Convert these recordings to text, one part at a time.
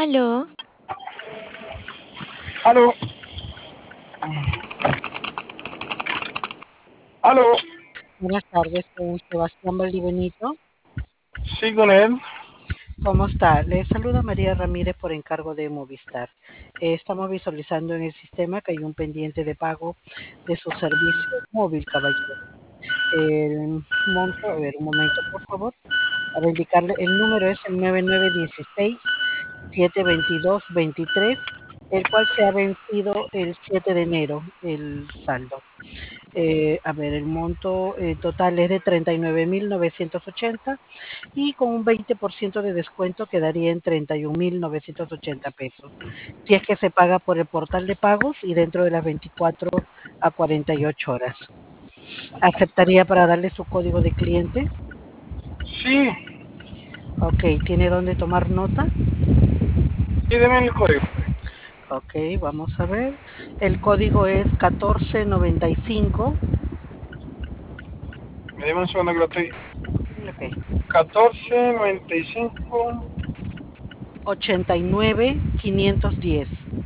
Aló, Aló, aló, Buenas tardes, con Sebastián Valdibenito. sí con él. ¿Cómo está? Le saluda María Ramírez por encargo de Movistar. Estamos visualizando en el sistema que hay un pendiente de pago de su servicio móvil, caballero. El monto, a ver, un momento, por favor, para indicarle, el número es el 9916-722-23, el cual se ha vencido el 7 de enero, el saldo. A ver, el monto total es de 39.980 y con un 20% de descuento quedaría en 31.980 pesos. Si es que se paga por el portal de pagos y dentro de las 24 a 48 horas. ¿Aceptaría para darle su código de cliente? Sí, Ok, ¿tiene dónde tomar nota? sí, deme el código. Ok, vamos a ver. El código es 1495. Me deme un segundo que lo estoy. Ok. 1495 89 510.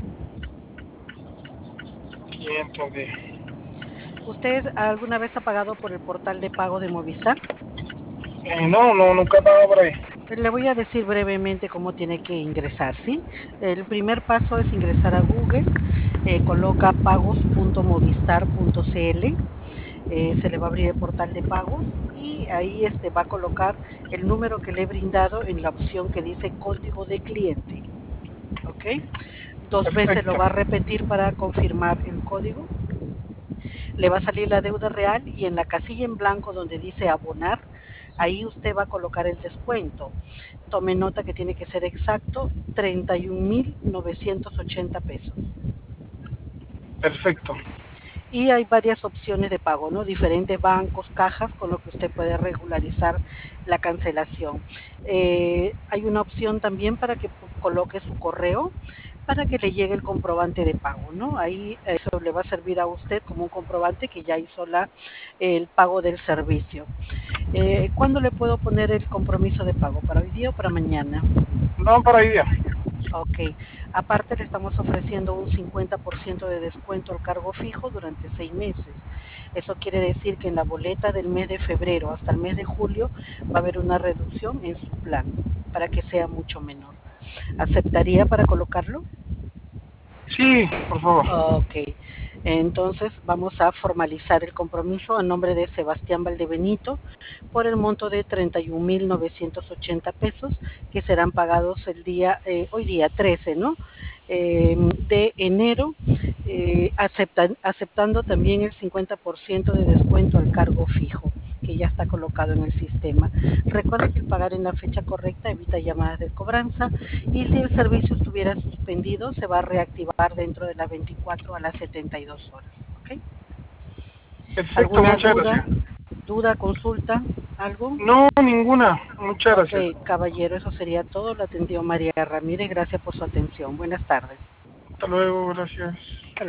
510. ¿Usted alguna vez ha pagado por el portal de pago de Movistar? No, no, nunca he pagado por ahí. Le voy a decir brevemente cómo tiene que ingresar, ¿sí? El primer paso es ingresar a Google, coloca pagos.movistar.cl, se le va a abrir el portal de pagos y ahí va a colocar el número que le he brindado en la opción que dice código de cliente, ¿ok? Dos veces lo Perfecto, va a repetir para confirmar el código. Le va a salir la deuda real y en la casilla en blanco donde dice abonar, ahí usted va a colocar el descuento. Tome nota que tiene que ser exacto, 31.980 pesos. perfecto. Y hay varias opciones de pago, ¿no? Diferentes bancos, cajas con lo que usted puede regularizar la cancelación. Hay una opción también para que coloque su correo para que le llegue el comprobante de pago, ¿no? Ahí eso le va a servir a usted como un comprobante que ya hizo el pago del servicio. ¿Cuándo le puedo poner el compromiso de pago? ¿Para hoy día o para mañana? No, para ahí día. Ok, aparte le estamos ofreciendo un 50% de descuento al cargo fijo durante 6 meses. Eso quiere decir que en la boleta del mes de febrero hasta el mes de julio va a haber una reducción en su plan para que sea mucho menor. ¿Aceptaría para colocarlo? Sí, por favor. Ok, entonces vamos a formalizar el compromiso a nombre de Sebastián Valdebenito por el monto de 31.980 pesos que serán pagados hoy día 13, ¿no? De enero, aceptando también el 50% de descuento al cargo fijo que ya está colocado en el sistema. Recuerde que el pagar en la fecha correcta evita llamadas de cobranza y si el servicio estuviera suspendido se va a reactivar dentro de las 24 a las 72 horas. ¿Ok? Perfecto, ¿Alguna muchas gracias. duda, consulta, algo? No, ninguna. Muchas Ok, gracias. caballero, eso sería todo. Lo atendió María Ramírez. Gracias por su atención. Buenas tardes. Hasta luego, gracias.